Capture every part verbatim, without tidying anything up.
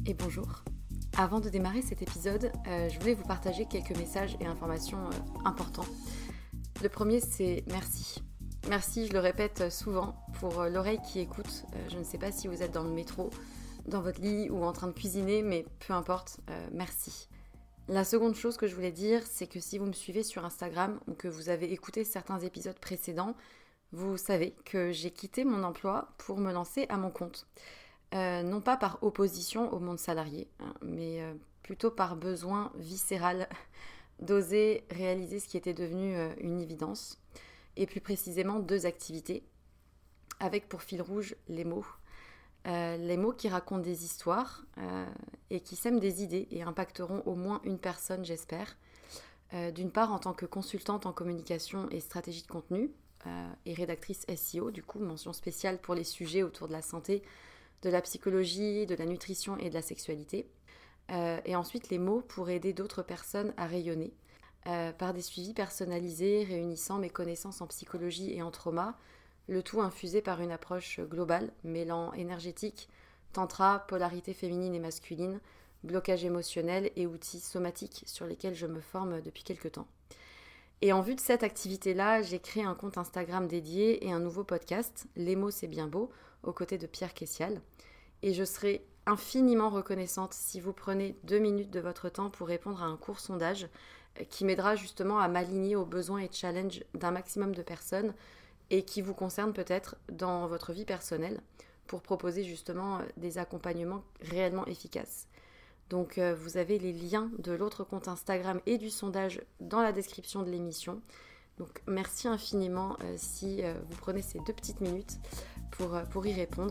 et bonjour. Avant de démarrer cet épisode, euh, je voulais vous partager quelques messages et informations euh, importants. Le premier, c'est merci. Merci, je le répète souvent, pour euh, l'oreille qui écoute. Euh, je ne sais pas si vous êtes dans le métro, dans votre lit ou en train de cuisiner, mais peu importe, euh, merci. La seconde chose que je voulais dire, c'est que si vous me suivez sur Instagram ou que vous avez écouté certains épisodes précédents, vous savez que j'ai quitté mon emploi pour me lancer à mon compte. Euh, non pas par opposition au monde salarié, hein, mais euh, plutôt par besoin viscéral d'oser réaliser ce qui était devenu euh, une évidence, et plus précisément deux activités, avec pour fil rouge les mots. Euh, les mots qui racontent des histoires euh, et qui sèment des idées et impacteront au moins une personne, j'espère. Euh, d'une part, en tant que consultante en communication et stratégie de contenu, euh, et rédactrice S E O, du coup, mention spéciale pour les sujets autour de la santé, de la psychologie, de la nutrition et de la sexualité. Euh, et ensuite, les mots pour aider d'autres personnes à rayonner, euh, par des suivis personnalisés réunissant mes connaissances en psychologie et en trauma, le tout infusé par une approche globale, mêlant énergétique, tantra, polarité féminine et masculine, blocage émotionnel et outils somatiques sur lesquels je me forme depuis quelques temps. Et en vue de cette activité-là, j'ai créé un compte Instagram dédié et un nouveau podcast, Les mots c'est bien beau, aux côtés de Pierre Kessial. Et je serai infiniment reconnaissante si vous prenez deux minutes de votre temps pour répondre à un court sondage qui m'aidera justement à m'aligner aux besoins et challenges d'un maximum de personnes et qui vous concerne peut-être dans votre vie personnelle pour proposer justement des accompagnements réellement efficaces. Donc euh, vous avez les liens de l'autre compte Instagram et du sondage dans la description de l'émission. Donc merci infiniment euh, si euh, vous prenez ces deux petites minutes pour, euh, pour y répondre.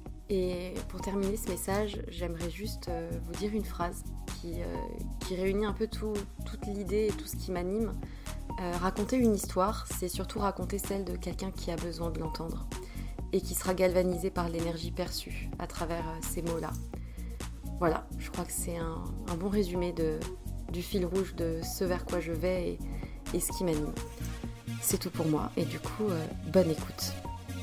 Et pour terminer ce message, j'aimerais juste euh, vous dire une phrase qui, euh, qui réunit un peu tout, toute l'idée et tout ce qui m'anime. Euh, raconter une histoire, c'est surtout raconter celle de quelqu'un qui a besoin de l'entendre et qui sera galvanisé par l'énergie perçue à travers euh, ces mots-là. Voilà, je crois que c'est un, un bon résumé de, du fil rouge de ce vers quoi je vais et, et ce qui m'anime. C'est tout pour moi et du coup, euh, bonne écoute.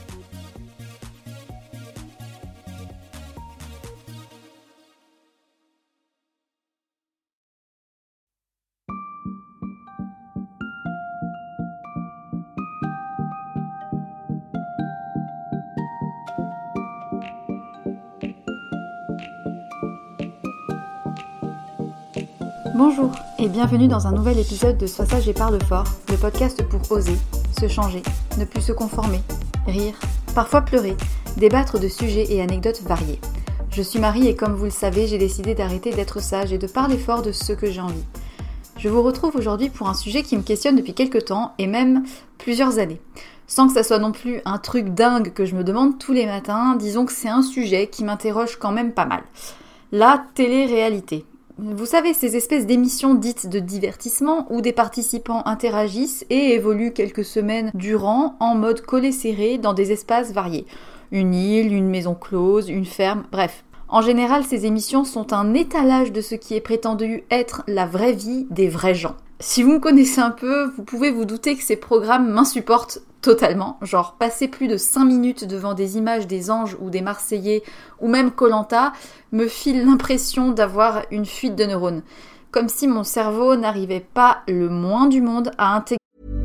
Bonjour et bienvenue dans un nouvel épisode de Sois sage et parle fort, le podcast pour oser, se changer, ne plus se conformer, rire, parfois pleurer, débattre de sujets et anecdotes variés. Je suis Marie et comme vous le savez, j'ai décidé d'arrêter d'être sage et de parler fort de ce que j'ai envie. Je vous retrouve aujourd'hui pour un sujet qui me questionne depuis quelques temps et même plusieurs années. Sans que ça soit non plus un truc dingue que je me demande tous les matins, disons que c'est un sujet qui m'interroge quand même pas mal. La télé-réalité. Vous savez, ces espèces d'émissions dites de divertissement où des participants interagissent et évoluent quelques semaines durant en mode collé-serré dans des espaces variés. Une île, une maison close, une ferme, bref. En général, ces émissions sont un étalage de ce qui est prétendu être la vraie vie des vrais gens. Si vous me connaissez un peu, vous pouvez vous douter que ces programmes m'insupportent totalement. Genre, passer plus de cinq minutes devant des images des Anges ou des Marseillais, ou même Koh Lanta, me file l'impression d'avoir une fuite de neurones. Comme si mon cerveau n'arrivait pas le moins du monde à intégrer.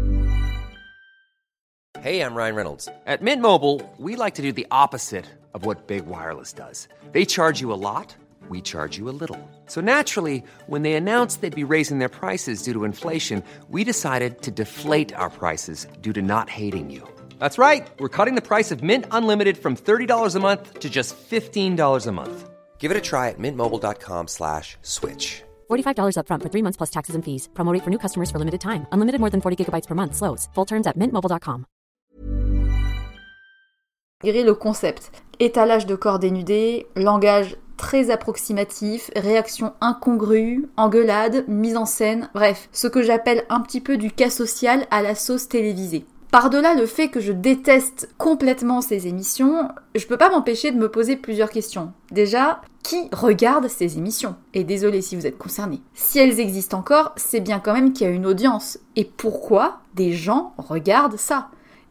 Hey, I'm Ryan Reynolds. At Mint Mobile, we like to do the opposite of what Big Wireless does. They charge you a lot. We charge you a little. So naturally, when they announced they'd be raising their prices due to inflation, we decided to deflate our prices due to not hating you. That's right. We're cutting the price of Mint Unlimited from thirty dollars a month to just fifteen dollars a month. Give it a try at mintmobile.com slash switch. forty-five dollars up front for three months plus taxes and fees. Promo rate for new customers for limited time. Unlimited more than forty gigabytes per month. Slows full terms at mint mobile dot com. Le concept. Étalage de corps dénudés, langage très approximatif, réaction incongrue, engueulade, mise en scène, bref, ce que j'appelle un petit peu du cas social à la sauce télévisée. Par-delà le fait que je déteste complètement ces émissions, je peux pas m'empêcher de me poser plusieurs questions. Déjà, qui regarde ces émissions ? Et désolé si vous êtes concernés. Si elles existent encore, c'est bien quand même qu'il y a une audience. Et pourquoi des gens regardent ça ?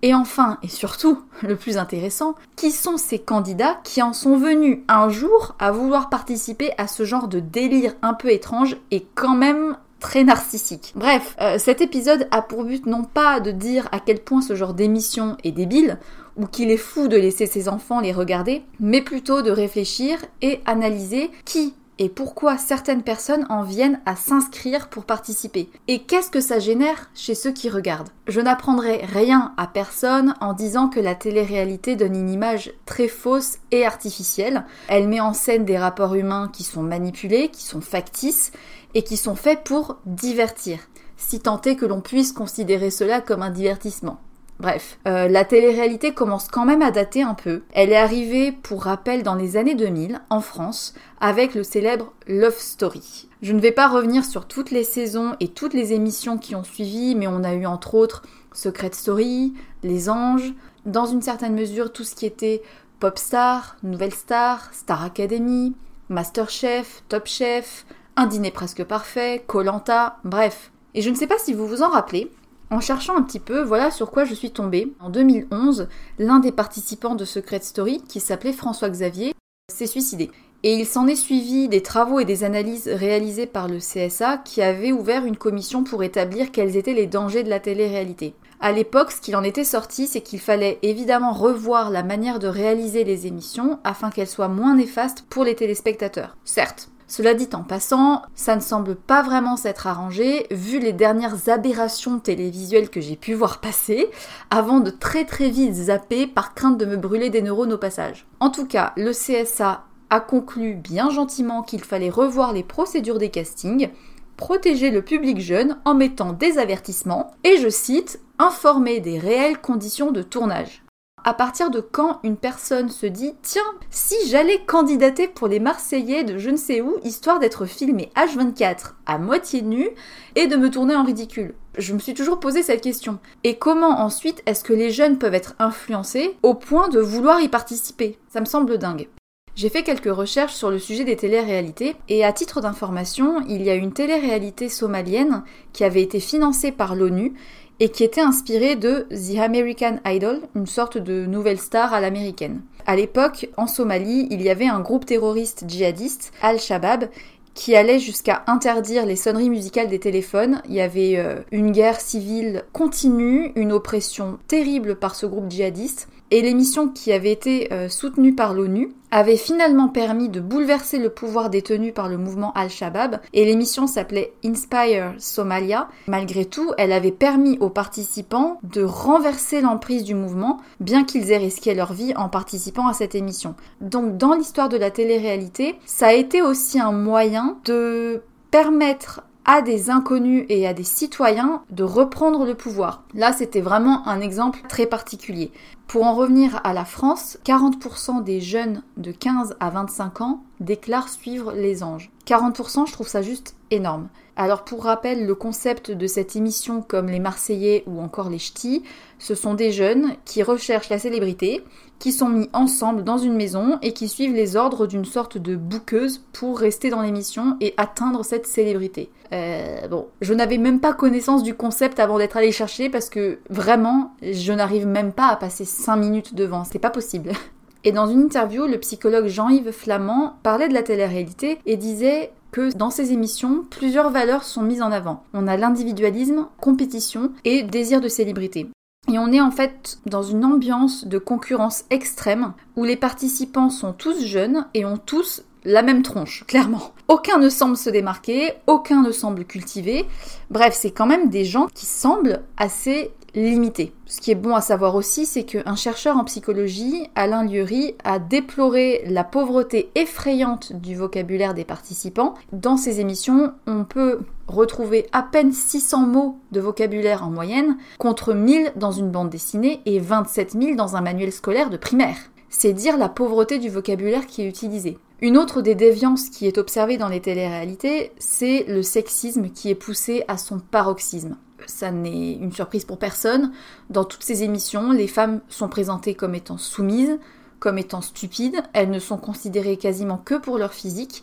Et enfin, et surtout, le plus intéressant, qui sont ces candidats qui en sont venus un jour à vouloir participer à ce genre de délire un peu étrange et quand même très narcissique. Bref, euh, cet épisode a pour but non pas de dire à quel point ce genre d'émission est débile, ou qu'il est fou de laisser ses enfants les regarder, mais plutôt de réfléchir et analyser qui et pourquoi certaines personnes en viennent à s'inscrire pour participer. Et qu'est-ce que ça génère chez ceux qui regardent ? Je n'apprendrai rien à personne en disant que la télé-réalité donne une image très fausse et artificielle. Elle met en scène des rapports humains qui sont manipulés, qui sont factices et qui sont faits pour divertir, si tant est que l'on puisse considérer cela comme un divertissement. Bref, euh, la télé-réalité commence quand même à dater un peu. Elle est arrivée, pour rappel, dans les années deux mille, en France, avec le célèbre Love Story. Je ne vais pas revenir sur toutes les saisons et toutes les émissions qui ont suivi, mais on a eu entre autres Secret Story, Les Anges, dans une certaine mesure tout ce qui était Popstar, Nouvelle Star, Star Academy, Masterchef, Top Chef, Un dîner presque parfait, Koh-Lanta, bref. Et je ne sais pas si vous vous en rappelez, en cherchant un petit peu, voilà sur quoi je suis tombée. En deux mille onze, l'un des participants de Secret Story, qui s'appelait François Xavier, s'est suicidé. Et il s'en est suivi des travaux et des analyses réalisées par le C S A qui avait ouvert une commission pour établir quels étaient les dangers de la télé-réalité. À l'époque, ce qu'il en était sorti, c'est qu'il fallait évidemment revoir la manière de réaliser les émissions afin qu'elles soient moins néfastes pour les téléspectateurs. Certes, cela dit en passant, ça ne semble pas vraiment s'être arrangé vu les dernières aberrations télévisuelles que j'ai pu voir passer, avant de très très vite zapper par crainte de me brûler des neurones au passage. En tout cas, le C S A a conclu bien gentiment qu'il fallait revoir les procédures des castings, protéger le public jeune en mettant des avertissements, et je cite, « informer des réelles conditions de tournage ». À partir de quand une personne se dit « Tiens, si j'allais candidater pour les Marseillais de je ne sais où, histoire d'être filmé H vingt-quatre à moitié nu et de me tourner en ridicule ?» Je me suis toujours posé cette question. Et comment ensuite est-ce que les jeunes peuvent être influencés au point de vouloir y participer ? Ça me semble dingue. J'ai fait quelques recherches sur le sujet des télé-réalités et à titre d'information, il y a une télé-réalité somalienne qui avait été financée par l'ONU et qui était inspirée de The American Idol, une sorte de nouvelle star à l'américaine. À l'époque, en Somalie, il y avait un groupe terroriste djihadiste, Al-Shabaab, qui allait jusqu'à interdire les sonneries musicales des téléphones. Il y avait euh, une guerre civile continue, une oppression terrible par ce groupe djihadiste. Et l'émission qui avait été euh, soutenue par l'ONU avait finalement permis de bouleverser le pouvoir détenu par le mouvement Al-Shabaab. Et l'émission s'appelait Inspire Somalia. Malgré tout, elle avait permis aux participants de renverser l'emprise du mouvement, bien qu'ils aient risqué leur vie en participant à cette émission. Donc dans l'histoire de la télé-réalité, ça a été aussi un moyen de permettre à des inconnus et à des citoyens de reprendre le pouvoir. Là, c'était vraiment un exemple très particulier. Pour en revenir à la France, quarante pour cent des jeunes de quinze à vingt-cinq ans déclarent suivre les anges. quarante pour cent, je trouve ça juste énorme. Alors pour rappel, le concept de cette émission comme les Marseillais ou encore les Ch'tis, ce sont des jeunes qui recherchent la célébrité, qui sont mis ensemble dans une maison et qui suivent les ordres d'une sorte de bouqueuse pour rester dans l'émission et atteindre cette célébrité. Euh, bon, je n'avais même pas connaissance du concept avant d'être allée chercher parce que vraiment, je n'arrive même pas à passer cinq minutes devant, c'est pas possible. Et dans une interview, le psychologue Jean-Yves Flamand parlait de la télé-réalité et disait que dans ces émissions, plusieurs valeurs sont mises en avant. On a l'individualisme, compétition et désir de célébrité. Et on est en fait dans une ambiance de concurrence extrême où les participants sont tous jeunes et ont tous la même tronche, clairement. Aucun ne semble se démarquer, aucun ne semble cultiver. Bref, c'est quand même des gens qui semblent assez limités. Ce qui est bon à savoir aussi, c'est qu'un chercheur en psychologie, Alain Lieury, a déploré la pauvreté effrayante du vocabulaire des participants. Dans ces émissions, on peut retrouver à peine six cents mots de vocabulaire en moyenne, contre mille dans une bande dessinée et vingt-sept mille dans un manuel scolaire de primaire. C'est dire la pauvreté du vocabulaire qui est utilisé. Une autre des déviances qui est observée dans les téléréalités, c'est le sexisme qui est poussé à son paroxysme. Ça n'est une surprise pour personne. Dans toutes ces émissions, les femmes sont présentées comme étant soumises, comme étant stupides. Elles ne sont considérées quasiment que pour leur physique.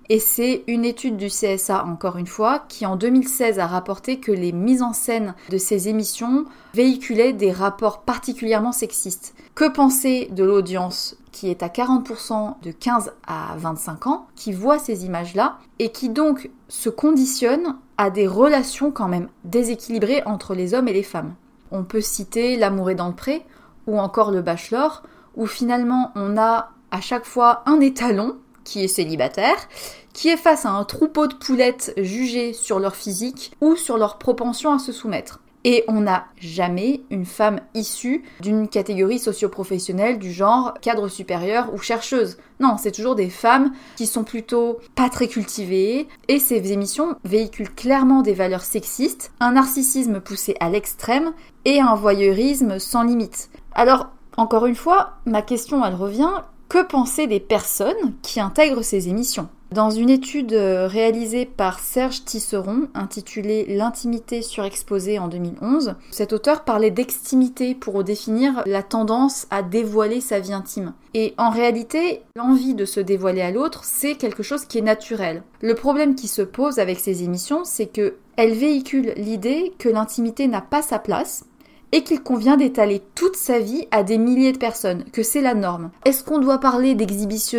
Et c'est une étude du C S A, encore une fois, qui en deux mille seize a rapporté que les mises en scène de ces émissions véhiculaient des rapports particulièrement sexistes. Que penser de l'audience qui est à quarante pour cent de quinze à vingt-cinq ans, qui voit ces images-là, et qui donc se conditionne à des relations quand même déséquilibrées entre les hommes et les femmes. On peut citer L'amour est dans le pré, ou encore Le Bachelor, où finalement on a à chaque fois un étalon, qui est célibataire, qui est face à un troupeau de poulettes jugées sur leur physique ou sur leur propension à se soumettre. Et on n'a jamais une femme issue d'une catégorie socio-professionnelle du genre cadre supérieur ou chercheuse. Non, c'est toujours des femmes qui sont plutôt pas très cultivées, et ces émissions véhiculent clairement des valeurs sexistes, un narcissisme poussé à l'extrême et un voyeurisme sans limite. Alors, encore une fois, ma question elle revient, que penser des personnes qui intègrent ces émissions ? Dans une étude réalisée par Serge Tisseron, intitulée « L'intimité surexposée » en deux mille onze, cet auteur parlait d'extimité pour définir la tendance à dévoiler sa vie intime. Et en réalité, l'envie de se dévoiler à l'autre, c'est quelque chose qui est naturel. Le problème qui se pose avec ces émissions, c'est qu'elles véhiculent l'idée que l'intimité n'a pas sa place, et qu'il convient d'étaler toute sa vie à des milliers de personnes, que c'est la norme. Est-ce qu'on doit parler d'exhibitionnisme ?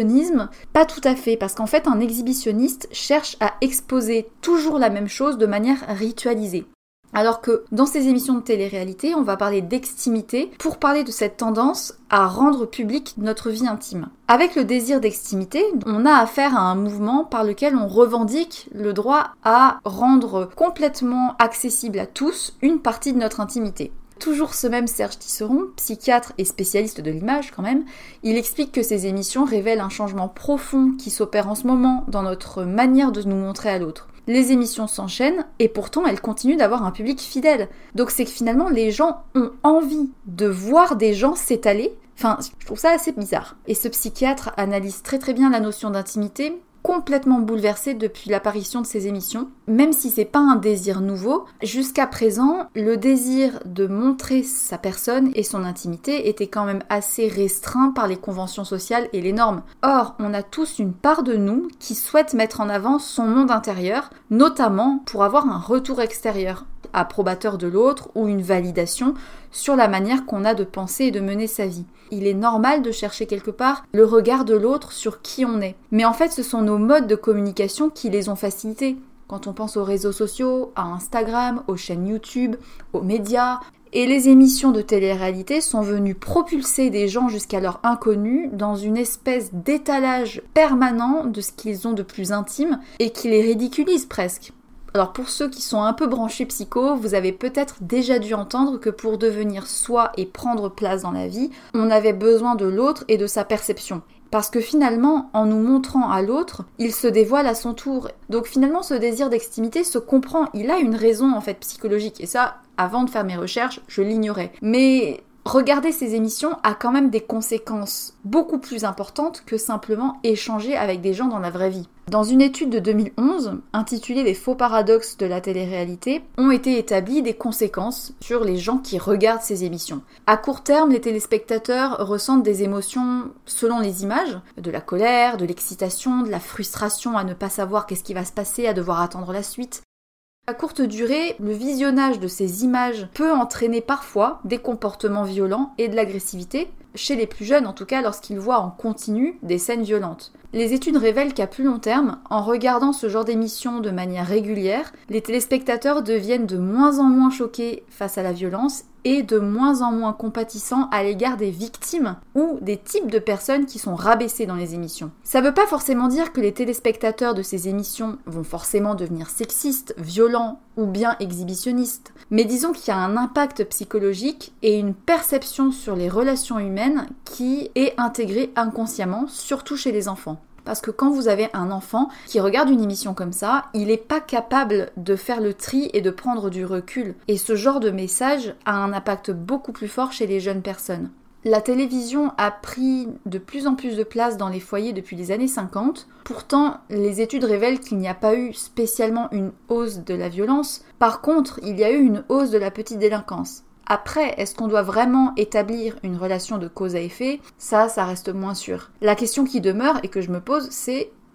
Pas tout à fait, parce qu'en fait un exhibitionniste cherche à exposer toujours la même chose de manière ritualisée. Alors que dans ces émissions de télé-réalité, on va parler d'extimité pour parler de cette tendance à rendre publique notre vie intime. Avec le désir d'extimité, on a affaire à un mouvement par lequel on revendique le droit à rendre complètement accessible à tous une partie de notre intimité. Toujours ce même Serge Tisseron, psychiatre et spécialiste de l'image quand même, il explique que ces émissions révèlent un changement profond qui s'opère en ce moment dans notre manière de nous montrer à l'autre. Les émissions s'enchaînent et pourtant elles continuent d'avoir un public fidèle. Donc c'est que finalement les gens ont envie de voir des gens s'étaler. Enfin, je trouve ça assez bizarre. Et ce psychiatre analyse très très bien la notion d'intimité, complètement bouleversée depuis l'apparition de ces émissions. Même si c'est pas un désir nouveau, jusqu'à présent, le désir de montrer sa personne et son intimité était quand même assez restreint par les conventions sociales et les normes. Or, on a tous une part de nous qui souhaite mettre en avant son monde intérieur, notamment pour avoir un retour extérieur, approbateur de l'autre ou une validation sur la manière qu'on a de penser et de mener sa vie. Il est normal de chercher quelque part le regard de l'autre sur qui on est. Mais en fait, ce sont nos modes de communication qui les ont facilités. Quand on pense aux réseaux sociaux, à Instagram, aux chaînes YouTube, aux médias. Et les émissions de télé-réalité sont venues propulser des gens jusqu'alors inconnus dans une espèce d'étalage permanent de ce qu'ils ont de plus intime et qui les ridiculise presque. Alors pour ceux qui sont un peu branchés psycho, vous avez peut-être déjà dû entendre que pour devenir soi et prendre place dans la vie, on avait besoin de l'autre et de sa perception. Parce que finalement, en nous montrant à l'autre, il se dévoile à son tour. Donc finalement, ce désir d'extimité se comprend. Il a une raison en fait psychologique. Et ça, avant de faire mes recherches, je l'ignorais. Mais regarder ces émissions a quand même des conséquences beaucoup plus importantes que simplement échanger avec des gens dans la vraie vie. Dans une étude de deux mille onze, intitulée « Les faux paradoxes de la télé-réalité », ont été établies des conséquences sur les gens qui regardent ces émissions. À court terme, les téléspectateurs ressentent des émotions selon les images, de la colère, de l'excitation, de la frustration à ne pas savoir qu'est-ce qui va se passer, à devoir attendre la suite. À courte durée, le visionnage de ces images peut entraîner parfois des comportements violents et de l'agressivité, chez les plus jeunes en tout cas lorsqu'ils voient en continu des scènes violentes. Les études révèlent qu'à plus long terme, en regardant ce genre d'émissions de manière régulière, les téléspectateurs deviennent de moins en moins choqués face à la violence et de moins en moins compatissants à l'égard des victimes ou des types de personnes qui sont rabaissées dans les émissions. Ça veut pas forcément dire que les téléspectateurs de ces émissions vont forcément devenir sexistes, violents ou bien exhibitionnistes, mais disons qu'il y a un impact psychologique et une perception sur les relations humaines qui est intégrée inconsciemment, surtout chez les enfants. Parce que quand vous avez un enfant qui regarde une émission comme ça, il n'est pas capable de faire le tri et de prendre du recul. Et ce genre de message a un impact beaucoup plus fort chez les jeunes personnes. La télévision a pris de plus en plus de place dans les foyers depuis les années cinquante. Pourtant, les études révèlent qu'il n'y a pas eu spécialement une hausse de la violence. Par contre, il y a eu une hausse de la petite délinquance. Après, est-ce qu'on doit vraiment établir une relation de cause à effet ? Ça, ça reste moins sûr. La question qui demeure et que je me pose, c'est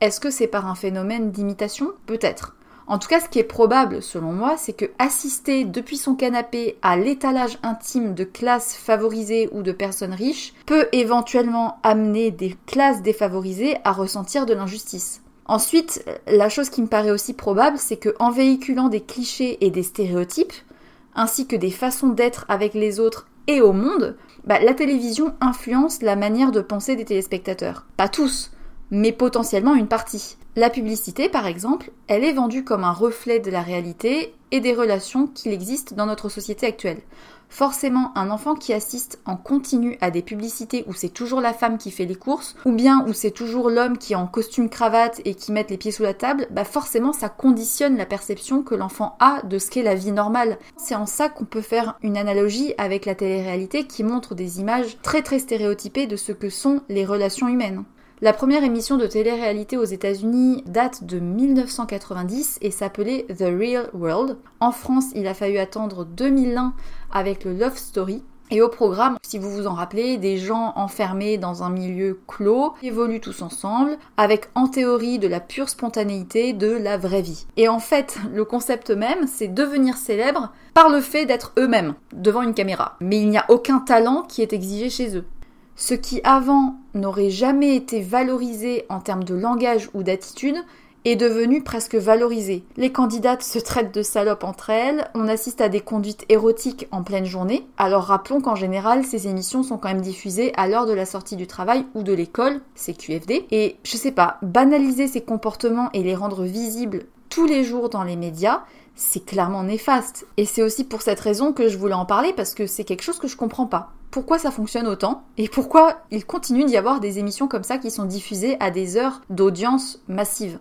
Est-ce que c'est par un phénomène d'imitation ? Peut-être. En tout cas, ce qui est probable, selon moi, c'est que assister depuis son canapé à l'étalage intime de classes favorisées ou de personnes riches peut éventuellement amener des classes défavorisées à ressentir de l'injustice. Ensuite, la chose qui me paraît aussi probable, c'est qu'en véhiculant des clichés et des stéréotypes, ainsi que des façons d'être avec les autres et au monde, bah, la télévision influence la manière de penser des téléspectateurs. Pas tous, mais potentiellement une partie. La publicité, par exemple, elle est vendue comme un reflet de la réalité et des relations qu'il existe dans notre société actuelle. Forcément, un enfant qui assiste en continu à des publicités où c'est toujours la femme qui fait les courses, ou bien où c'est toujours l'homme qui est en costume cravate et qui met les pieds sous la table, bah forcément ça conditionne la perception que l'enfant a de ce qu'est la vie normale. C'est en ça qu'on peut faire une analogie avec la télé-réalité qui montre des images très très stéréotypées de ce que sont les relations humaines. La première émission de télé-réalité aux États-Unis date de mille neuf cent quatre-vingt-dix et s'appelait The Real World. En France, il a fallu attendre deux mille un avec le Love Story. Et au programme, si vous vous en rappelez, des gens enfermés dans un milieu clos évoluent tous ensemble, avec en théorie de la pure spontanéité de la vraie vie. Et en fait, le concept même, c'est devenir célèbre par le fait d'être eux-mêmes, devant une caméra. Mais il n'y a aucun talent qui est exigé chez eux. Ce qui avant n'aurait jamais été valorisé en termes de langage ou d'attitude est devenu presque valorisé. Les candidates se traitent de salopes entre elles, on assiste à des conduites érotiques en pleine journée. Alors rappelons qu'en général, ces émissions sont quand même diffusées à l'heure de la sortie du travail ou de l'école, c'est Q F D. Et je sais pas, banaliser ces comportements et les rendre visibles tous les jours dans les médias, c'est clairement néfaste. Et c'est aussi pour cette raison que je voulais en parler, parce que c'est quelque chose que je comprends pas. Pourquoi ça fonctionne autant et pourquoi il continue d'y avoir des émissions comme ça qui sont diffusées à des heures d'audience massive.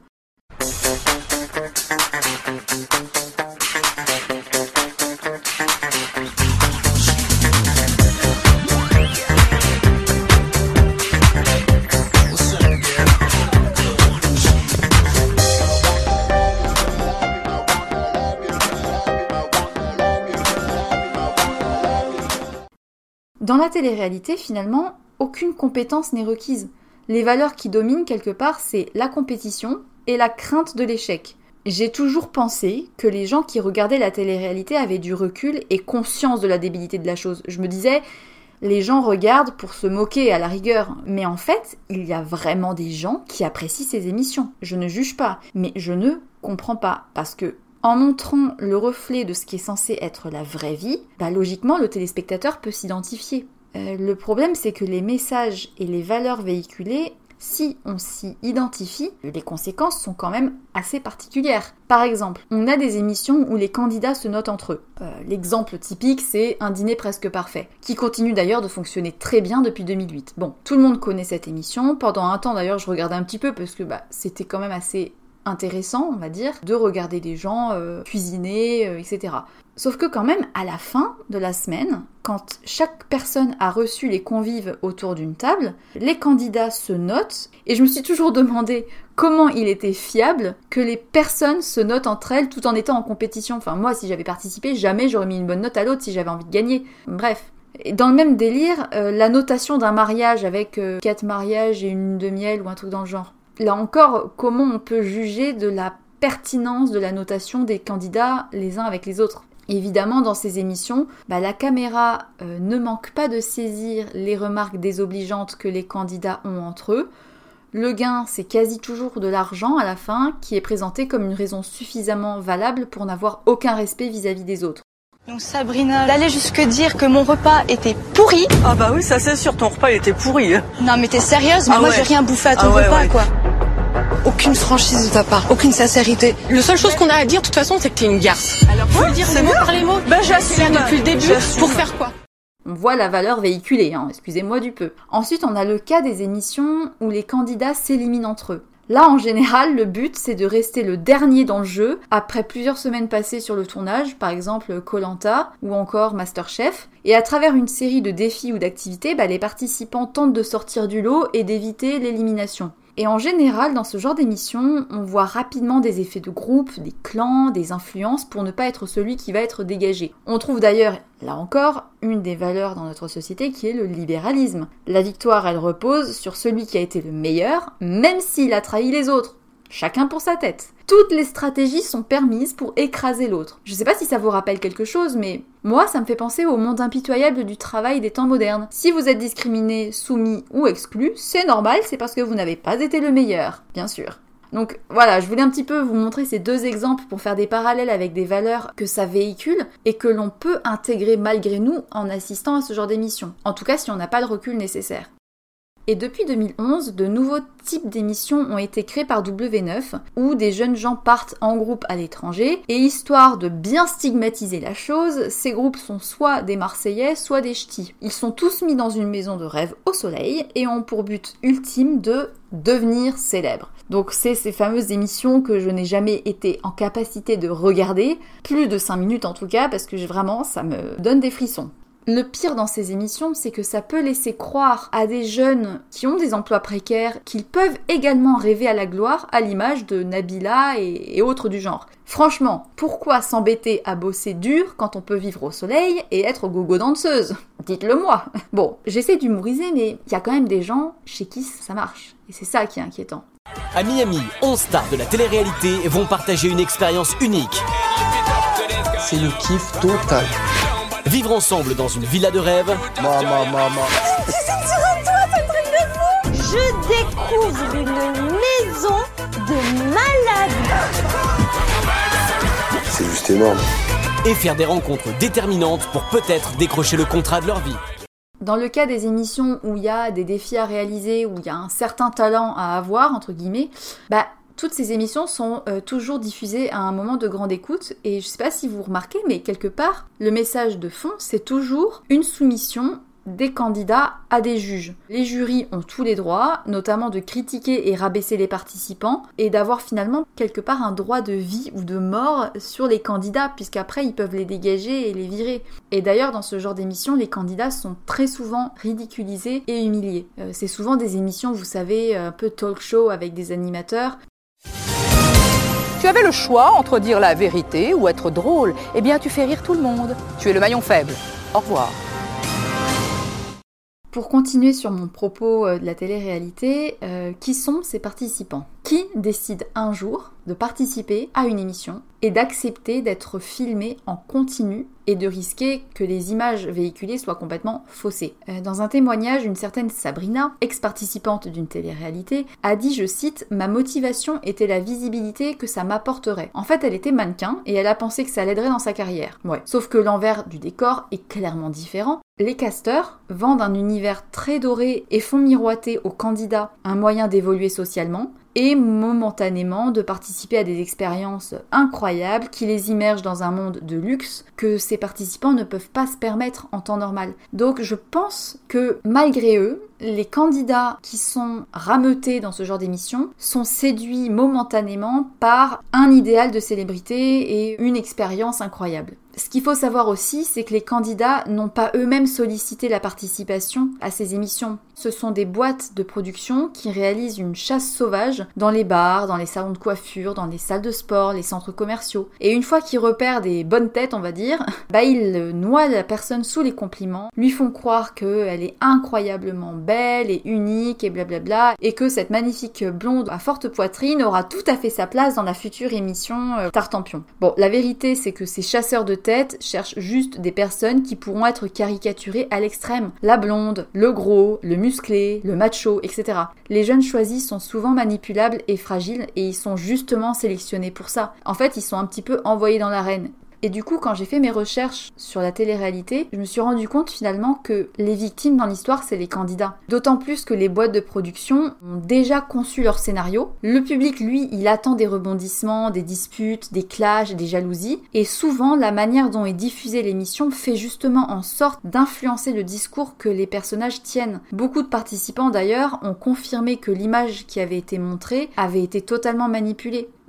Dans la télé-réalité, finalement, aucune compétence n'est requise. Les valeurs qui dominent quelque part, c'est la compétition et la crainte de l'échec. J'ai toujours pensé que les gens qui regardaient la télé-réalité avaient du recul et conscience de la débilité de la chose. Je me disais, les gens regardent pour se moquer à la rigueur. Mais en fait, il y a vraiment des gens qui apprécient ces émissions. Je ne juge pas, mais je ne comprends pas. Parce que en montrant le reflet de ce qui est censé être la vraie vie, bah logiquement, le téléspectateur peut s'identifier. Euh, le problème, c'est que les messages et les valeurs véhiculées, si on s'y identifie, les conséquences sont quand même assez particulières. Par exemple, on a des émissions où les candidats se notent entre eux. Euh, l'exemple typique, c'est Un dîner presque parfait, qui continue d'ailleurs de fonctionner très bien depuis deux mille huit. Bon, tout le monde connaît cette émission. Pendant un temps, d'ailleurs, je regardais un petit peu parce que bah, c'était quand même assez intéressant, on va dire, de regarder des gens euh, cuisiner, euh, et cetera. Sauf que quand même, à la fin de la semaine, quand chaque personne a reçu les convives autour d'une table, les candidats se notent, et je me suis toujours demandé comment il était fiable que les personnes se notent entre elles tout en étant en compétition. Enfin, moi, si j'avais participé, jamais j'aurais mis une bonne note à l'autre si j'avais envie de gagner. Bref. Et dans le même délire, euh, la notation d'un mariage avec euh, quatre mariages et une lune de miel ou un truc dans le genre. Là encore, comment on peut juger de la pertinence de la notation des candidats les uns avec les autres ? Évidemment, dans ces émissions, bah, la caméra euh, ne manque pas de saisir les remarques désobligeantes que les candidats ont entre eux. Le gain, c'est quasi toujours de l'argent à la fin, qui est présenté comme une raison suffisamment valable pour n'avoir aucun respect vis-à-vis des autres. Donc Sabrina, d'aller jusque dire que mon repas était pourri. Ah bah oui, ça c'est sûr, ton repas était pourri. Non mais t'es sérieuse, mais ah moi ouais. j'ai rien bouffé à ton ah ouais, repas ouais. quoi. Aucune franchise de ta part, aucune sincérité. La seule chose qu'on a à dire de toute façon, c'est que t'es une garce. Alors faut ouais, le dire c'est mot bien. par les mots. Bah j'assume. Là depuis le début, j'assume. pour faire quoi ? On voit la valeur véhiculée, hein, excusez-moi du peu. Ensuite, on a le cas des émissions où les candidats s'éliminent entre eux. Là, en général, le but, c'est de rester le dernier dans le jeu, après plusieurs semaines passées sur le tournage, par exemple Koh-Lanta ou encore MasterChef. Et à travers une série de défis ou d'activités, bah, les participants tentent de sortir du lot et d'éviter l'élimination. Et en général, dans ce genre d'émission, on voit rapidement des effets de groupe, des clans, des influences pour ne pas être celui qui va être dégagé. On trouve d'ailleurs, là encore, une des valeurs dans notre société qui est le libéralisme. La victoire, elle repose sur celui qui a été le meilleur, même s'il a trahi les autres. Chacun pour sa tête. Toutes les stratégies sont permises pour écraser l'autre. Je sais pas si ça vous rappelle quelque chose, mais moi, ça me fait penser au monde impitoyable du travail des temps modernes. Si vous êtes discriminé, soumis ou exclu, c'est normal, c'est parce que vous n'avez pas été le meilleur, bien sûr. Donc voilà, je voulais un petit peu vous montrer ces deux exemples pour faire des parallèles avec des valeurs que ça véhicule et que l'on peut intégrer malgré nous en assistant à ce genre d'émission. En tout cas, si on n'a pas le recul nécessaire. Et depuis deux mille onze, de nouveaux types d'émissions ont été créés par W neuf, où des jeunes gens partent en groupe à l'étranger, et histoire de bien stigmatiser la chose, ces groupes sont soit des Marseillais, soit des Ch'tis. Ils sont tous mis dans une maison de rêve au soleil, et ont pour but ultime de devenir célèbres. Donc c'est ces fameuses émissions que je n'ai jamais été en capacité de regarder, plus de cinq minutes en tout cas, parce que vraiment ça me donne des frissons. Le pire dans ces émissions, c'est que ça peut laisser croire à des jeunes qui ont des emplois précaires qu'ils peuvent également rêver à la gloire, à l'image de Nabila et, et autres du genre. Franchement, pourquoi s'embêter à bosser dur quand on peut vivre au soleil et être gogo danseuse ? Dites-le moi. Bon, j'essaie d'humoriser, mais il y a quand même des gens chez qui ça marche. Et c'est ça qui est inquiétant. À Miami, onze stars de la télé-réalité vont partager une expérience unique. C'est le kiff total. Vivre ensemble dans une villa de rêve. Maman, maman. Je découvre une maison de malade. C'est juste énorme. Et faire des rencontres déterminantes pour peut-être décrocher le contrat de leur vie. Dans le cas des émissions où il y a des défis à réaliser, où il y a un certain talent à avoir, entre guillemets, bah toutes ces émissions sont euh, toujours diffusées à un moment de grande écoute, et je sais pas si vous remarquez, mais quelque part, le message de fond, c'est toujours une soumission des candidats à des juges. Les jurys ont tous les droits, notamment de critiquer et rabaisser les participants, et d'avoir finalement quelque part un droit de vie ou de mort sur les candidats, puisqu'après ils peuvent les dégager et les virer. Et d'ailleurs, dans ce genre d'émissions, les candidats sont très souvent ridiculisés et humiliés. Euh, c'est souvent des émissions, vous savez, un peu talk show avec des animateurs. Tu avais le choix entre dire la vérité ou être drôle. Eh bien, tu fais rire tout le monde. Tu es le maillon faible. Au revoir. Pour continuer sur mon propos de la télé-réalité, euh, qui sont ces participants ? Qui décide un jour de participer à une émission et d'accepter d'être filmé en continu et de risquer que les images véhiculées soient complètement faussées. Euh, dans un témoignage, une certaine Sabrina, ex-participante d'une télé-réalité, a dit, je cite, « Ma motivation était la visibilité que ça m'apporterait. » En fait, elle était mannequin et elle a pensé que ça l'aiderait dans sa carrière. Ouais. Sauf que l'envers du décor est clairement différent. Les casteurs vendent un univers très doré et font miroiter aux candidats un moyen d'évoluer socialement et momentanément de participer à des expériences incroyables qui les immergent dans un monde de luxe que ces participants ne peuvent pas se permettre en temps normal. Donc je pense que malgré eux, les candidats qui sont rameutés dans ce genre d'émission sont séduits momentanément par un idéal de célébrité et une expérience incroyable. Ce qu'il faut savoir aussi, c'est que les candidats n'ont pas eux-mêmes sollicité la participation à ces émissions. Ce sont des boîtes de production qui réalisent une chasse sauvage dans les bars, dans les salons de coiffure, dans les salles de sport, les centres commerciaux. Et une fois qu'ils repèrent des bonnes têtes, on va dire, bah ils noient la personne sous les compliments, lui font croire qu'elle est incroyablement belle et unique et blablabla, et que cette magnifique blonde à forte poitrine aura tout à fait sa place dans la future émission euh, Tartampion. Bon, la vérité, c'est que ces chasseurs de tête cherchent juste des personnes qui pourront être caricaturées à l'extrême. La blonde, le gros, le musclé, le macho, et cetera. Les jeunes choisis sont souvent manipulables et fragiles et ils sont justement sélectionnés pour ça. En fait, ils sont un petit peu envoyés dans l'arène. Et du coup, quand j'ai fait mes recherches sur la télé-réalité, je me suis rendu compte finalement que les victimes dans l'histoire, c'est les candidats. D'autant plus que les boîtes de production ont déjà conçu leur scénario. Le public, lui, il attend des rebondissements, des disputes, des clashs, des jalousies. Et souvent, la manière dont est diffusée l'émission fait justement en sorte d'influencer le discours que les personnages tiennent. Beaucoup de participants, d'ailleurs, ont confirmé que l'image qui avait été montrée avait été totalement manipulée.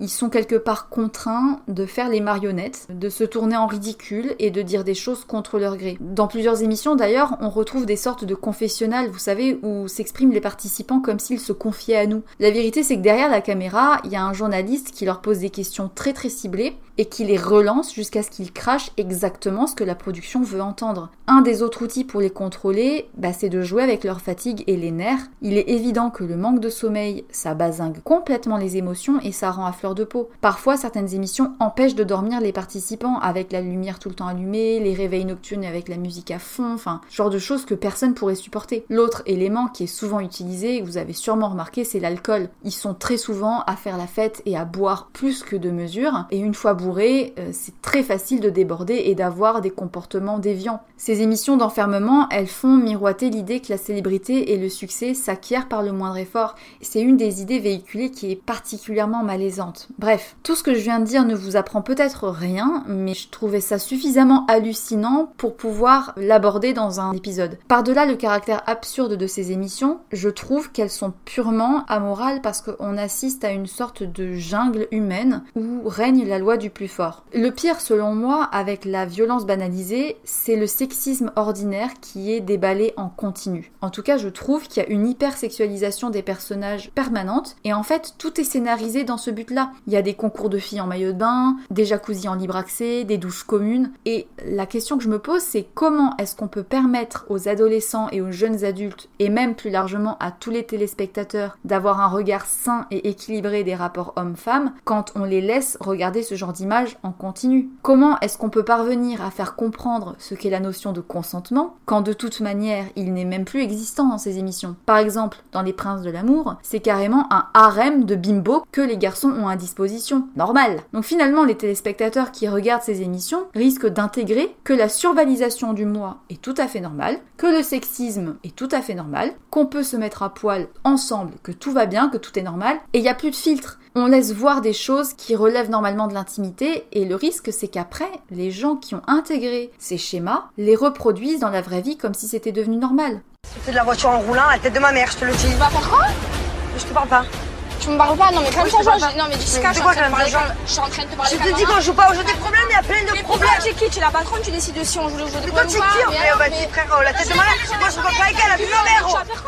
ils sont quelque part contraints de faire les marionnettes, de se tourner en ridicule et de dire des choses contre leur gré. Dans plusieurs émissions d'ailleurs, on retrouve des sortes de confessionnals, vous savez, où s'expriment les participants comme s'ils se confiaient à nous. La vérité, c'est que derrière la caméra, il y a un journaliste qui leur pose des questions très très ciblées et qui les relance jusqu'à ce qu'ils crachent exactement ce que la production veut entendre. Un des autres outils pour les contrôler, bah, c'est de jouer avec leur fatigue et les nerfs. Il est évident que le manque de sommeil, ça bazingue complètement les émotions et ça rend à fleur de peau. Parfois, certaines émissions empêchent de dormir les participants avec la lumière tout le temps allumée, les réveils nocturnes avec la musique à fond, enfin, genre de choses que personne pourrait supporter. L'autre élément qui est souvent utilisé, vous avez sûrement remarqué, c'est l'alcool. Ils sont très souvent à faire la fête et à boire plus que de mesure, et une fois bourré, euh, c'est très facile de déborder et d'avoir des comportements déviants. Ces émissions d'enfermement, elles font miroiter l'idée que la célébrité et le succès s'acquièrent par le moindre effort. C'est une des idées véhiculées qui est particulièrement malaisante. Bref, tout ce que je viens de dire ne vous apprend peut-être rien, mais je trouvais ça suffisamment hallucinant pour pouvoir l'aborder dans un épisode. Par-delà le caractère absurde de ces émissions, je trouve qu'elles sont purement amorales parce qu'on assiste à une sorte de jungle humaine où règne la loi du plus fort. Le pire, selon moi, avec la violence banalisée, c'est le sexisme ordinaire qui est déballé en continu. En tout cas, je trouve qu'il y a une hypersexualisation des personnages permanente et en fait, tout est scénarisé dans ce but-là. Il y a des concours de filles en maillot de bain, des jacuzzis en libre accès, des douches communes et la question que je me pose, c'est comment est-ce qu'on peut permettre aux adolescents et aux jeunes adultes et même plus largement à tous les téléspectateurs d'avoir un regard sain et équilibré des rapports hommes-femmes quand on les laisse regarder ce genre d'images en continu. Comment est-ce qu'on peut parvenir à faire comprendre ce qu'est la notion de consentement quand de toute manière il n'est même plus existant dans ces émissions. Par exemple, dans Les Princes de l'amour, c'est carrément un harem de bimbos que les garçons ont à disposition. Normal. Donc finalement, les téléspectateurs qui regardent ces émissions risquent d'intégrer que la survalisation du moi est tout à fait normale, que le sexisme est tout à fait normal, qu'on peut se mettre à poil ensemble, que tout va bien, que tout est normal, et il n'y a plus de filtre. On laisse voir des choses qui relèvent normalement de l'intimité et le risque c'est qu'après, les gens qui ont intégré ces schémas les reproduisent dans la vraie vie comme si c'était devenu normal. C'est de la voiture en roulant à la tête de ma mère, je te le dis. Tu vas faire quoi? Je te parle pas. Tu me parles pas? Non mais comme ça, je... non mais Jessica, je suis en train de parler comme... Je suis en train de te parler Je te dis qu'on joue pas au jeu des problèmes, il y a plein de problèmes. Tu es qui? Tu es la patronne, tu décides de si on joue le jeu des problèmes ou pas? Mais toi, tu es qui? Bah, tu frère, la tête de ma mère, moi je vois pas avec elle, la vie de ma mère. Tu vas faire quoi?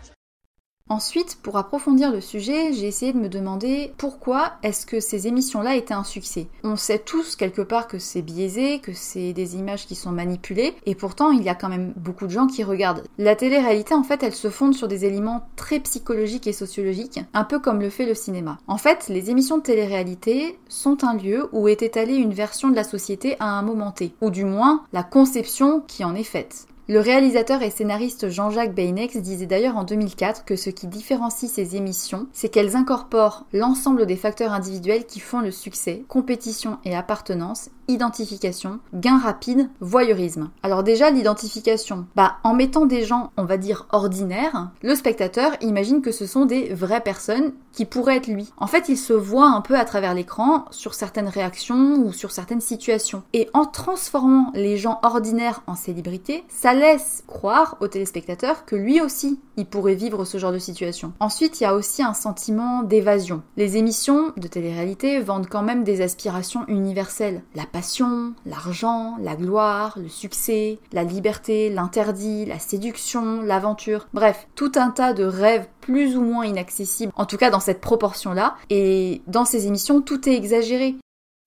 Ensuite, pour approfondir le sujet, j'ai essayé de me demander pourquoi est-ce que ces émissions-là étaient un succès. On sait tous quelque part que c'est biaisé, que c'est des images qui sont manipulées, et pourtant il y a quand même beaucoup de gens qui regardent. La télé-réalité, en fait, elle se fonde sur des éléments très psychologiques et sociologiques, un peu comme le fait le cinéma. En fait, les émissions de télé-réalité sont un lieu où est étalée une version de la société à un moment T, ou du moins la conception qui en est faite. Le réalisateur et scénariste Jean-Jacques Beinex disait d'ailleurs en deux mille quatre que ce qui différencie ces émissions, c'est qu'elles incorporent l'ensemble des facteurs individuels qui font le succès, compétition et appartenance, identification, gain rapide, voyeurisme. Alors déjà, l'identification. Bah, en mettant des gens, on va dire, ordinaires, le spectateur imagine que ce sont des vraies personnes qui pourraient être lui. En fait, il se voit un peu à travers l'écran sur certaines réactions ou sur certaines situations. Et en transformant les gens ordinaires en célébrités, ça laisse croire au téléspectateur que lui aussi, il pourrait vivre ce genre de situation. Ensuite, il y a aussi un sentiment d'évasion. Les émissions de télé-réalité vendent quand même des aspirations universelles. La passion, l'argent, la gloire, le succès, la liberté, l'interdit, la séduction, l'aventure. Bref, tout un tas de rêves plus ou moins inaccessibles, en tout cas dans cette proportion-là. Et dans ces émissions, tout est exagéré.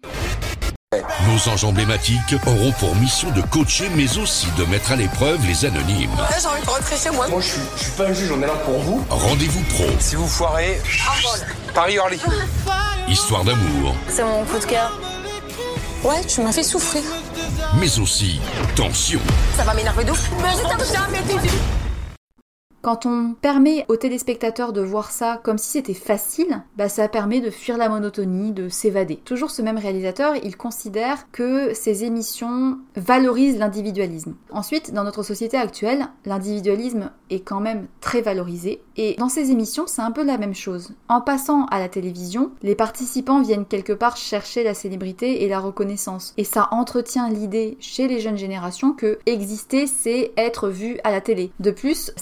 Nos anges emblématiques auront pour mission de coacher, mais aussi de mettre à l'épreuve les anonymes. Là, j'ai envie de rentrer chez moi. Moi, je suis, je suis pas un juge, on est là pour vous. Rendez-vous pro. Si vous foirez, Paris-Orly. Histoire d'amour. C'est mon coup de cœur. Ouais, tu m'as fait souffrir. Mais aussi tension. Ça va m'énerver de ouf. Mais je t'ai jamais dit. Quand on permet aux téléspectateurs de voir ça comme si c'était facile, bah ça permet de fuir la monotonie, de s'évader. Toujours ce même réalisateur, il considère que ces émissions valorisent l'individualisme. Ensuite, dans notre société actuelle, l'individualisme est quand même très valorisé. Et dans ces émissions, c'est un peu la même chose. En passant à la télévision, les participants viennent quelque part chercher la célébrité et la reconnaissance. Et ça entretient l'idée chez les jeunes générations que exister, c'est être vu à la télé. De plus, certains téléspectateurs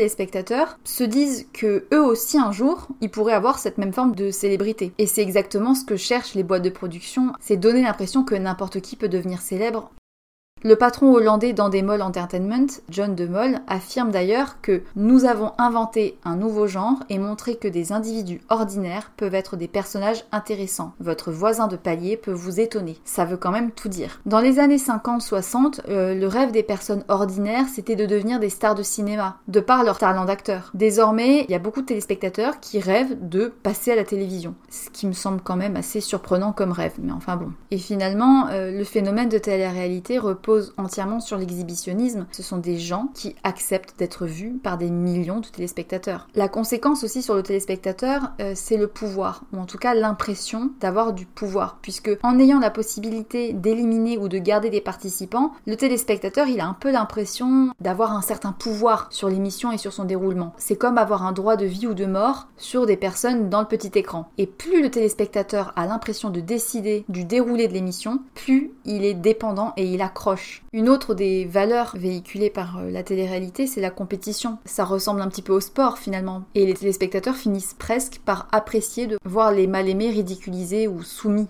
téléspectateurs se disent que eux aussi un jour, ils pourraient avoir cette même forme de célébrité. Et c'est exactement ce que cherchent les boîtes de production, c'est donner l'impression que n'importe qui peut devenir célèbre. Le patron hollandais d'Endemol Entertainment, John de Mol, affirme d'ailleurs que « nous avons inventé un nouveau genre et montré que des individus ordinaires peuvent être des personnages intéressants. Votre voisin de palier peut vous étonner. » Ça veut quand même tout dire. Dans les années cinquante soixante, euh, le rêve des personnes ordinaires, c'était de devenir des stars de cinéma, de par leur talent d'acteur. Désormais, il y a beaucoup de téléspectateurs qui rêvent de passer à la télévision, ce qui me semble quand même assez surprenant comme rêve, mais enfin bon. Et finalement, euh, le phénomène de télé-réalité repose entièrement sur l'exhibitionnisme. Ce sont des gens qui acceptent d'être vus par des millions de téléspectateurs. La conséquence aussi sur le téléspectateur, euh, c'est le pouvoir, ou en tout cas l'impression d'avoir du pouvoir, puisque en ayant la possibilité d'éliminer ou de garder des participants, le téléspectateur, il a un peu l'impression d'avoir un certain pouvoir sur l'émission et sur son déroulement. C'est comme avoir un droit de vie ou de mort sur des personnes dans le petit écran. Et plus le téléspectateur a l'impression de décider du déroulé de l'émission, plus il est dépendant et il accroche. Une autre des valeurs véhiculées par la télé-réalité, c'est la compétition. Ça ressemble un petit peu au sport finalement. Et les téléspectateurs finissent presque par apprécier de voir les mal-aimés ridiculisés ou soumis.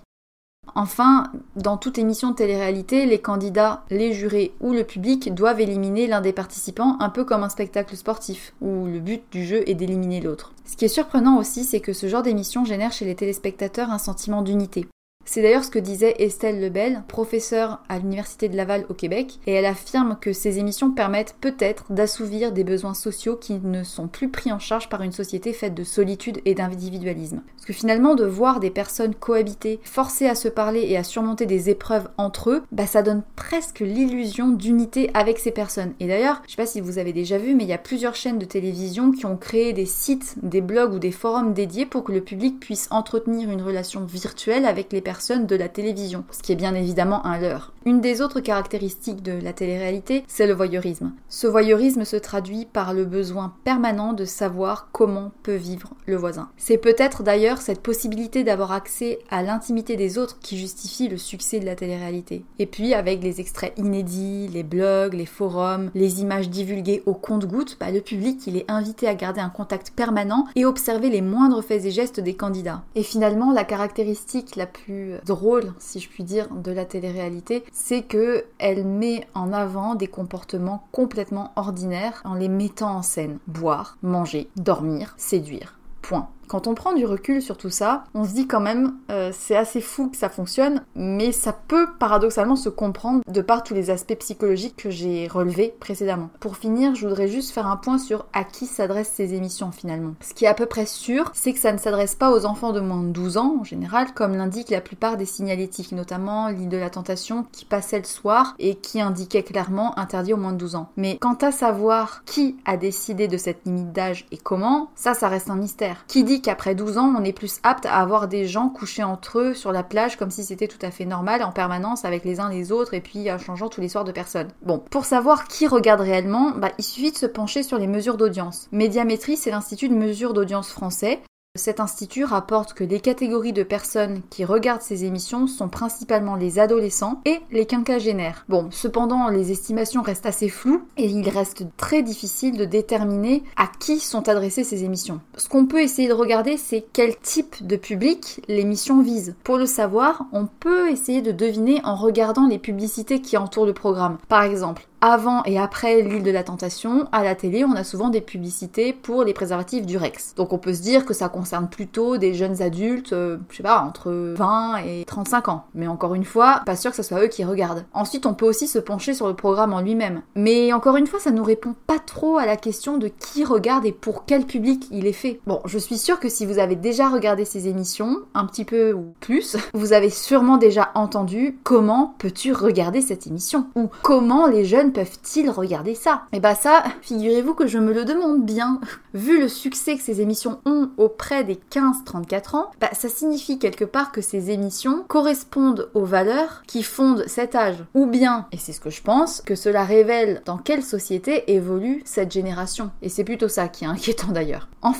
Enfin, dans toute émission de télé-réalité, les candidats, les jurés ou le public doivent éliminer l'un des participants, un peu comme un spectacle sportif, où le but du jeu est d'éliminer l'autre. Ce qui est surprenant aussi, c'est que ce genre d'émission génère chez les téléspectateurs un sentiment d'unité. C'est d'ailleurs ce que disait Estelle Lebel, professeure à l'Université de Laval au Québec, et elle affirme que ces émissions permettent peut-être d'assouvir des besoins sociaux qui ne sont plus pris en charge par une société faite de solitude et d'individualisme. Parce que finalement, de voir des personnes cohabiter, forcées à se parler et à surmonter des épreuves entre eux, bah ça donne presque l'illusion d'unité avec ces personnes. Et d'ailleurs, je sais pas si vous avez déjà vu, mais il y a plusieurs chaînes de télévision qui ont créé des sites, des blogs ou des forums dédiés pour que le public puisse entretenir une relation virtuelle avec les personnes de la télévision, ce qui est bien évidemment un leurre. Une des autres caractéristiques de la télé-réalité, c'est le voyeurisme. Ce voyeurisme se traduit par le besoin permanent de savoir comment peut vivre le voisin. C'est peut-être d'ailleurs cette possibilité d'avoir accès à l'intimité des autres qui justifie le succès de la télé-réalité. Et puis avec les extraits inédits, les blogs, les forums, les images divulguées au compte-gouttes, bah, le public il est invité à garder un contact permanent et observer les moindres faits et gestes des candidats. Et finalement, la caractéristique la plus drôle, si je puis dire, de la télé-réalité, c'est que elle met en avant des comportements complètement ordinaires en les mettant en scène. Boire, manger, dormir, séduire. Point. Quand on prend du recul sur tout ça, on se dit quand même, euh, c'est assez fou que ça fonctionne, mais ça peut paradoxalement se comprendre de par tous les aspects psychologiques que j'ai relevés précédemment. Pour finir, je voudrais juste faire un point sur à qui s'adressent ces émissions finalement. Ce qui est à peu près sûr, c'est que ça ne s'adresse pas aux enfants de moins de douze ans en général, comme l'indiquent la plupart des signalétiques, notamment l'île de la Tentation qui passait le soir et qui indiquait clairement interdit aux moins de douze ans. Mais quant à savoir qui a décidé de cette limite d'âge et comment, ça, ça reste un mystère. Qui dit qu'après douze ans, on est plus apte à avoir des gens couchés entre eux sur la plage comme si c'était tout à fait normal en permanence avec les uns les autres et puis en changeant tous les soirs de personnes. Bon, pour savoir qui regarde réellement, bah, il suffit de se pencher sur les mesures d'audience. Médiamétrie, c'est l'institut de mesure d'audience français. Cet institut rapporte que les catégories de personnes qui regardent ces émissions sont principalement les adolescents et les quinquagénaires. Bon, cependant, les estimations restent assez floues et il reste très difficile de déterminer à qui sont adressées ces émissions. Ce qu'on peut essayer de regarder, c'est quel type de public l'émission vise. Pour le savoir, on peut essayer de deviner en regardant les publicités qui entourent le programme. Par exemple, avant et après l'île de la Tentation, à la télé, on a souvent des publicités pour les préservatifs Durex. Donc on peut se dire que ça concerne plutôt des jeunes adultes, euh, je sais pas, entre vingt et trente-cinq ans. Mais encore une fois, pas sûr que ce soit eux qui regardent. Ensuite, on peut aussi se pencher sur le programme en lui-même. Mais encore une fois, ça nous répond pas trop à la question de qui regarde et pour quel public il est fait. Bon, je suis sûre que si vous avez déjà regardé ces émissions, un petit peu ou plus, vous avez sûrement déjà entendu comment peux-tu regarder cette émission ? Ou comment les jeunes peuvent-ils regarder ça ? Et bah ça, figurez-vous que je me le demande bien. Vu le succès que ces émissions ont auprès des quinze trente-quatre ans, bah ça signifie quelque part que ces émissions correspondent aux valeurs qui fondent cet âge. Ou bien, et c'est ce que je pense, que cela révèle dans quelle société évolue cette génération. Et c'est plutôt ça qui est inquiétant d'ailleurs. Enfin bon,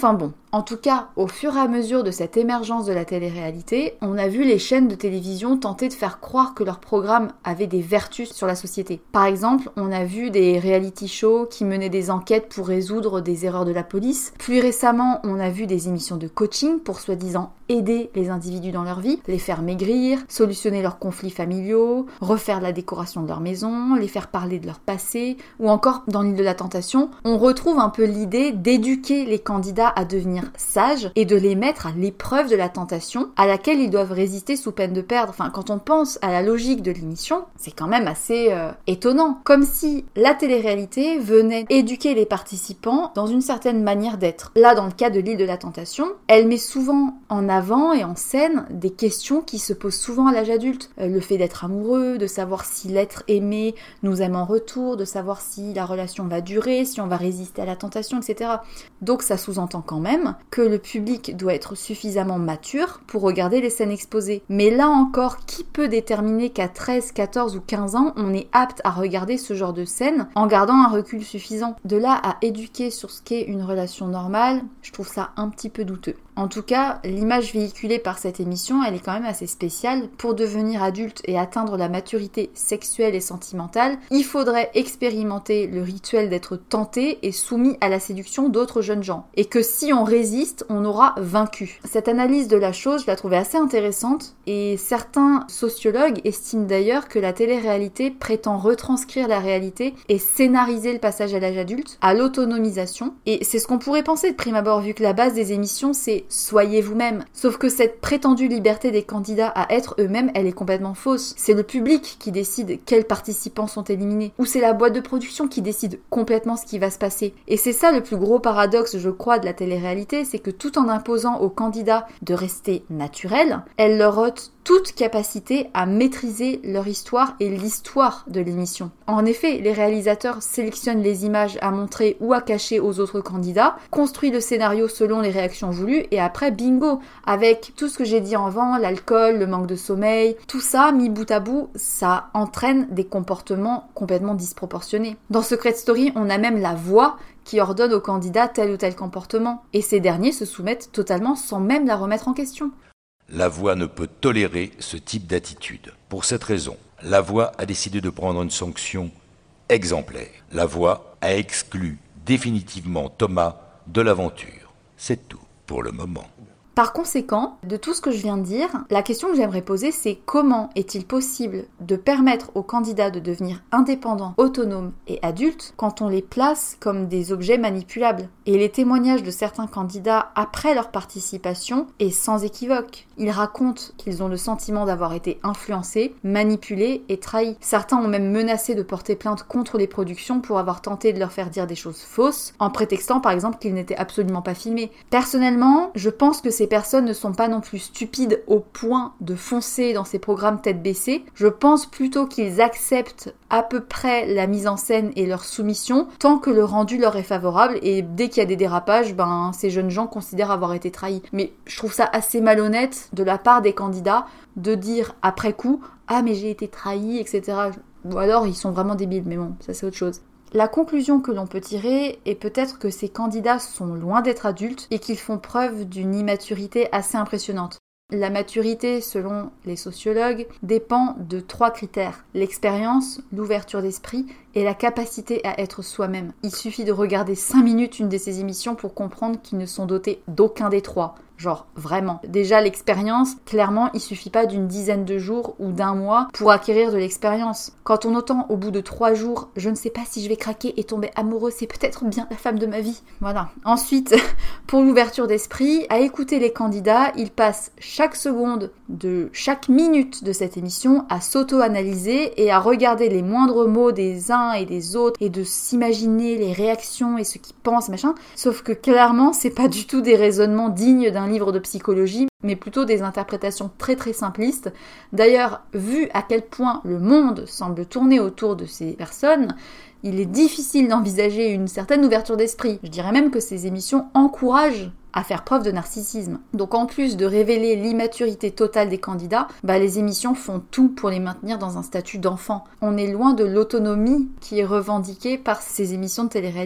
En tout cas, au fur et à mesure de cette émergence de la télé-réalité, on a vu les chaînes de télévision tenter de faire croire que leurs programmes avaient des vertus sur la société. Par exemple, on a vu des reality shows qui menaient des enquêtes pour résoudre des erreurs de la police. Plus récemment, on a vu des émissions de coaching pour soi-disant aider les individus dans leur vie, les faire maigrir, solutionner leurs conflits familiaux, refaire la décoration de leur maison, les faire parler de leur passé, ou encore, dans l'île de la tentation, on retrouve un peu l'idée d'éduquer les candidats à devenir sages et de les mettre à l'épreuve de la tentation à laquelle ils doivent résister sous peine de perdre. Enfin, quand on pense à la logique de l'émission, c'est quand même assez euh, étonnant. Comme si la télé-réalité venait éduquer les participants dans une certaine manière d'être. Là, dans le cas de l'île de la tentation, elle met souvent en avant et en scène des questions qui se posent souvent à l'âge adulte. Euh, le fait d'être amoureux, de savoir si l'être aimé nous aime en retour, de savoir si la relation va durer, si on va résister à la tentation, et cetera. Donc ça sous-entend quand même que le public doit être suffisamment mature pour regarder les scènes exposées. Mais là encore, qui peut déterminer qu'à treize, quatorze ou quinze ans, on est apte à regarder ce genre de scène en gardant un recul suffisant? De là à éduquer sur ce qu'est une relation normale, je trouve ça un petit peu douteux. En tout cas, l'image véhiculée par cette émission, elle est quand même assez spéciale. Pour devenir adulte et atteindre la maturité sexuelle et sentimentale, il faudrait expérimenter le rituel d'être tenté et soumis à la séduction d'autres jeunes gens. Et que si on résiste, on aura vaincu. Cette analyse de la chose, je la trouvais assez intéressante et certains sociologues estiment d'ailleurs que la télé-réalité prétend retranscrire la réalité et scénariser le passage à l'âge adulte, à l'autonomisation. Et c'est ce qu'on pourrait penser de prime abord, vu que la base des émissions, c'est soyez vous-même. Sauf que cette prétendue liberté des candidats à être eux-mêmes, elle est complètement fausse. C'est le public qui décide quels participants sont éliminés. Ou c'est la boîte de production qui décide complètement ce qui va se passer. Et c'est ça le plus gros paradoxe, je crois, de la télé-réalité, c'est que tout en imposant aux candidats de rester naturels, elle leur ôte toute capacité à maîtriser leur histoire et l'histoire de l'émission. En effet, les réalisateurs sélectionnent les images à montrer ou à cacher aux autres candidats, construisent le scénario selon les réactions voulues et après bingo, avec tout ce que j'ai dit avant, l'alcool, le manque de sommeil, tout ça mis bout à bout, ça entraîne des comportements complètement disproportionnés. Dans Secret Story, on a même la voix qui ordonne aux candidats tel ou tel comportement et ces derniers se soumettent totalement sans même la remettre en question. La Voix ne peut tolérer ce type d'attitude. Pour cette raison, La Voix a décidé de prendre une sanction exemplaire. La Voix a exclu définitivement Thomas de l'aventure. C'est tout pour le moment. Par conséquent, de tout ce que je viens de dire, la question que j'aimerais poser, c'est comment est-il possible de permettre aux candidats de devenir indépendants, autonomes et adultes quand on les place comme des objets manipulables? Et les témoignages de certains candidats après leur participation est sans équivoque. Ils racontent qu'ils ont le sentiment d'avoir été influencés, manipulés et trahis. Certains ont même menacé de porter plainte contre les productions pour avoir tenté de leur faire dire des choses fausses, en prétextant par exemple qu'ils n'étaient absolument pas filmés. Personnellement, je pense que ces personnes ne sont pas non plus stupides au point de foncer dans ces programmes tête baissée. Je pense plutôt qu'ils acceptent à peu près la mise en scène et leur soumission tant que le rendu leur est favorable et dès qu'il y a des dérapages, ben ces jeunes gens considèrent avoir été trahis. Mais je trouve ça assez malhonnête de la part des candidats de dire après coup « Ah mais j'ai été trahi, et cetera » Ou alors ils sont vraiment débiles, mais bon, ça c'est autre chose. La conclusion que l'on peut tirer est peut-être que ces candidats sont loin d'être adultes et qu'ils font preuve d'une immaturité assez impressionnante. La maturité, selon les sociologues, dépend de trois critères: l'expérience, l'ouverture d'esprit et la capacité à être soi-même. Il suffit de regarder cinq minutes une de ces émissions pour comprendre qu'ils ne sont dotés d'aucun des trois. Genre, vraiment. Déjà, l'expérience, clairement, il suffit pas d'une dizaine de jours ou d'un mois pour acquérir de l'expérience. Quand on entend au bout de trois jours, je ne sais pas si je vais craquer et tomber amoureux, c'est peut-être bien la femme de ma vie. Voilà. Ensuite, pour l'ouverture d'esprit, à écouter les candidats, ils passent chaque seconde de chaque minute de cette émission à s'auto-analyser et à regarder les moindres mots des uns et des autres et de s'imaginer les réactions et ce qu'ils pensent, machin. Sauf que clairement, c'est pas du tout des raisonnements dignes d'un livre de psychologie, mais plutôt des interprétations très très simplistes. D'ailleurs, vu à quel point le monde semble tourner autour de ces personnes, il est difficile d'envisager une certaine ouverture d'esprit. Je dirais même que ces émissions encouragent à faire preuve de narcissisme. Donc en plus de révéler l'immaturité totale des candidats, bah les émissions font tout pour les maintenir dans un statut d'enfant. On est loin de l'autonomie qui est revendiquée par ces émissions de télé-réalité.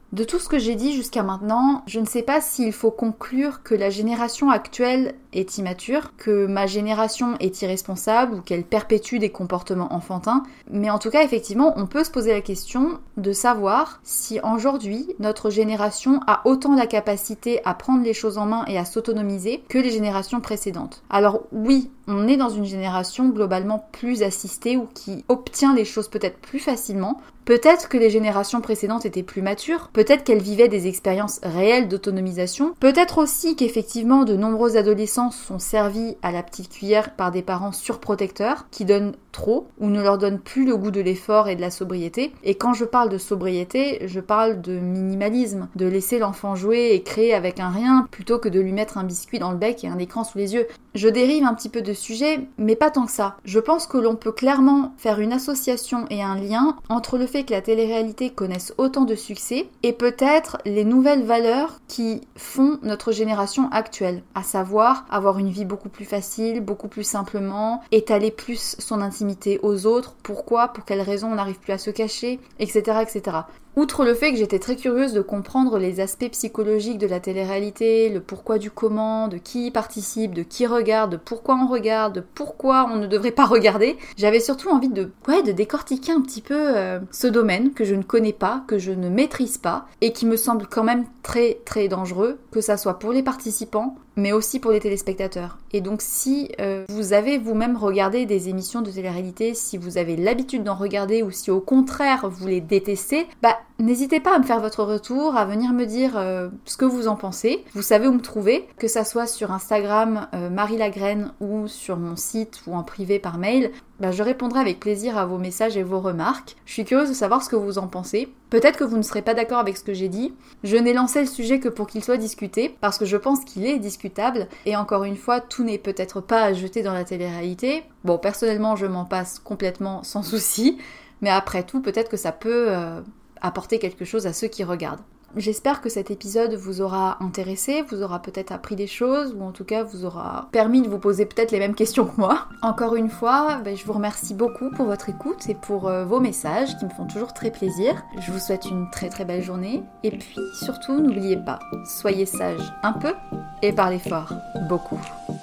De tout ce que j'ai dit jusqu'à maintenant, je ne sais pas s'il faut conclure que la génération actuelle est immature, que ma génération est irresponsable ou qu'elle perpétue des comportements enfantins, mais en tout cas, effectivement, on peut se poser la question de savoir si aujourd'hui, notre génération a autant la capacité à prendre les choses en main et à s'autonomiser que les générations précédentes. Alors oui, on est dans une génération globalement plus assistée ou qui obtient les choses peut-être plus facilement. Peut-être que les générations précédentes étaient plus matures, peut-être qu'elles vivaient des expériences réelles d'autonomisation, peut-être aussi qu'effectivement de nombreux adolescents sont servis à la petite cuillère par des parents surprotecteurs qui donnent trop ou ne leur donnent plus le goût de l'effort et de la sobriété. Et quand je parle de sobriété, je parle de minimalisme, de laisser l'enfant jouer et créer avec un rien plutôt que de lui mettre un biscuit dans le bec et un écran sous les yeux. Je dérive un petit peu de sujet, mais pas tant que ça. Je pense que l'on peut clairement faire une association et un lien entre le fait que la télé-réalité connaisse autant de succès et peut-être les nouvelles valeurs qui font notre génération actuelle, à savoir avoir une vie beaucoup plus facile, beaucoup plus simplement, étaler plus son intimité aux autres, pourquoi, pour quelles raisons on n'arrive plus à se cacher, et cetera, et cetera. Outre le fait que j'étais très curieuse de comprendre les aspects psychologiques de la télé-réalité, le pourquoi du comment, de qui y participe, de qui regarde, de pourquoi on regarde, de pourquoi on ne devrait pas regarder, j'avais surtout envie de, ouais, de décortiquer un petit peu euh, ce domaine que je ne connais pas, que je ne maîtrise pas, et qui me semble quand même très très dangereux, que ça soit pour les participants, mais aussi pour les téléspectateurs. Et donc si euh, vous avez vous-même regardé des émissions de télé-réalité, si vous avez l'habitude d'en regarder ou si au contraire vous les détestez, bah n'hésitez pas à me faire votre retour, à venir me dire euh, ce que vous en pensez. Vous savez où me trouver, que ça soit sur Instagram euh, Marie Lagraine ou sur mon site ou en privé par mail. Bah, je répondrai avec plaisir à vos messages et vos remarques. Je suis curieuse de savoir ce que vous en pensez. Peut-être que vous ne serez pas d'accord avec ce que j'ai dit. Je n'ai lancé le sujet que pour qu'il soit discuté, parce que je pense qu'il est discutable. Et encore une fois, tout n'est peut-être pas à jeter dans la télé-réalité. Bon, personnellement, je m'en passe complètement sans souci. Mais après tout, peut-être que ça peut euh, apporter quelque chose à ceux qui regardent. J'espère que cet épisode vous aura intéressé, vous aura peut-être appris des choses, ou en tout cas vous aura permis de vous poser peut-être les mêmes questions que moi. Encore une fois, ben, je vous remercie beaucoup pour votre écoute et pour euh, vos messages qui me font toujours très plaisir. Je vous souhaite une très très belle journée, et puis surtout n'oubliez pas, soyez sages un peu et parlez fort beaucoup.